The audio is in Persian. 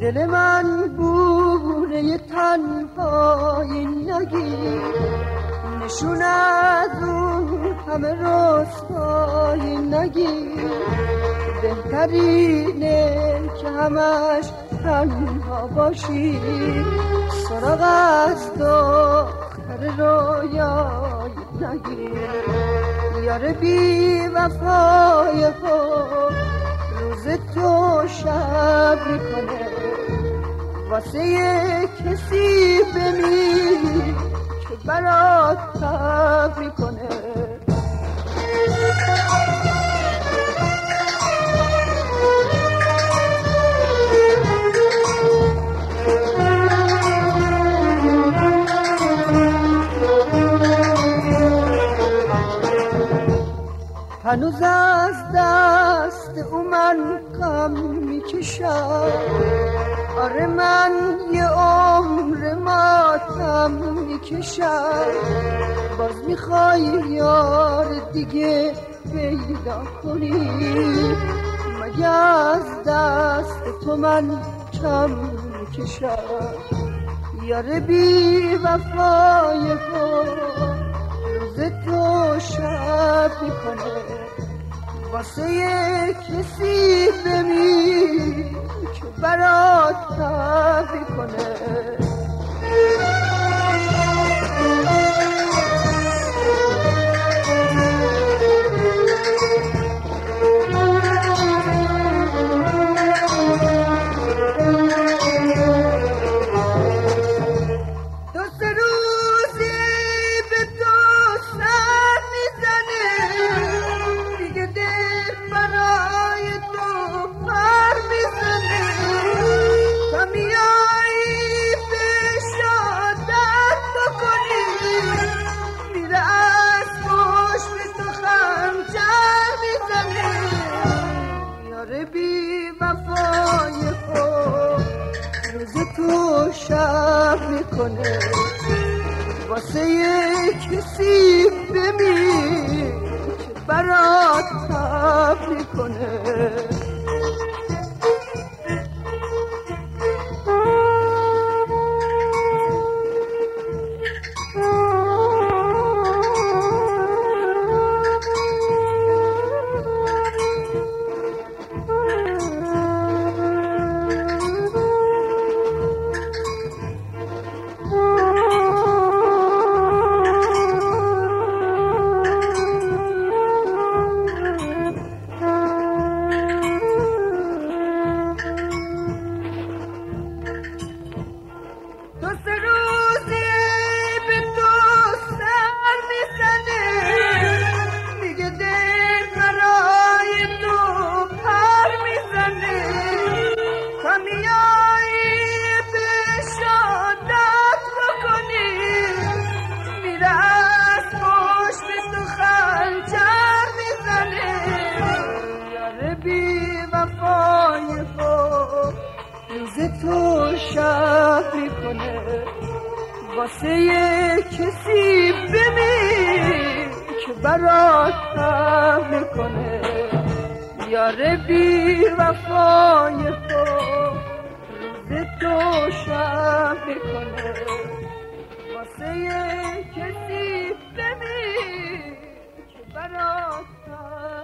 دل من بونه تنهایی نگیر، نشون از اون همه رسوایی نگیر. بهترینه که همش تنها باشی، سراغ از دختر رویایی نگیر. یار بی وفای حب روز تو شب میکنه، واسه کسی بمیر که برات تب میکنه. هنوز از دست او من غم میکشم، آره من یه عمر ماتم میکشم. باز میخوای یار دیگه پیدا کنی، مگه از دست تو من کم میکشم. یار بی وفای روز تو شب میکنه، واسه کسی بمیر که برات تب میکنه. تو شب میکنه، واسه کسی بمیر که برات تب میکنه. تو شب میکنه، واسه کسی بمیر که برات تب میکنه. یار بی وفای روز تو شب میکنه، واسه کسی بمیر که برات تب